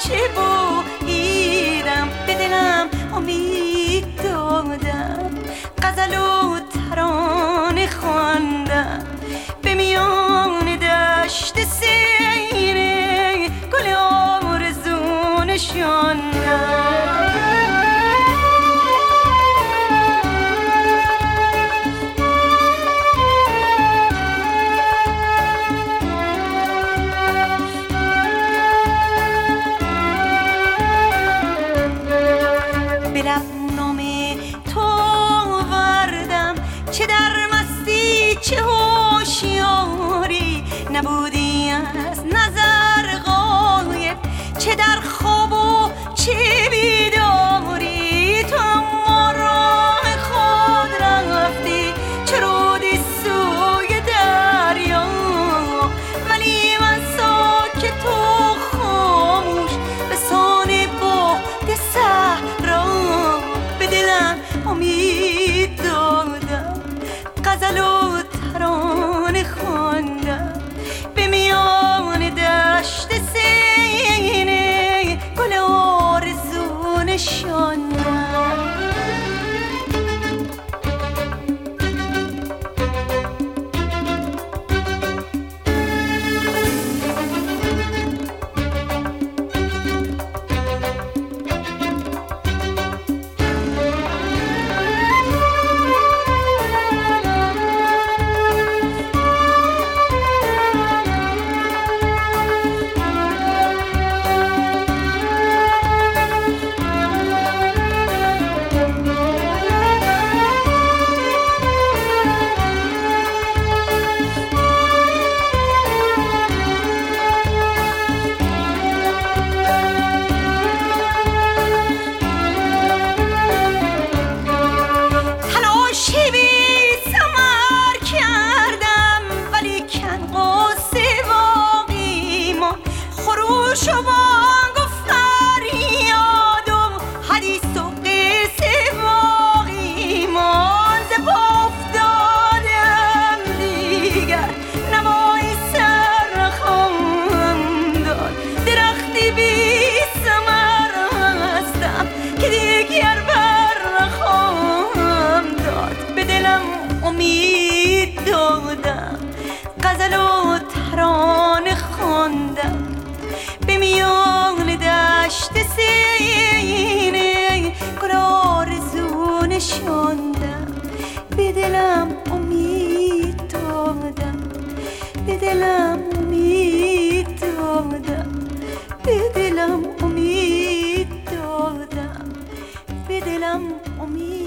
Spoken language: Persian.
چه بوییدم، به دلم امید دادم، غزل و ترانه خواندم، به میان دشت سینه گل آرزو نشاندم. به لب نام تو آوردم، چه در مستی چه هوشیاری، نبودی از نظر غایب، چه در خواب و چه بیداری، تو اما راه خود رفتی، چه رودی سوی دریا، ولی من ساکت و خاموش به سان باد صحرا، به دلم امید دادم، غزل و ترانه خواندم، به میان دشت سینه گل آرزو نشاندم. خروش و بانگ و فریاد و حدیث و قصه باقی ماند، ز پا افتادم دیگر نوایی سر نخواهم داد، درختی بی ثمر هستم که دیگر بر نخواهم داد، به دلم امید دادم، غزل و ترانه خواندم، به میان دشت سینه گل آرزو نشاندم، به دلم امید دادم، به دلم امید دادم، به دلم امید دادم، به دلم امید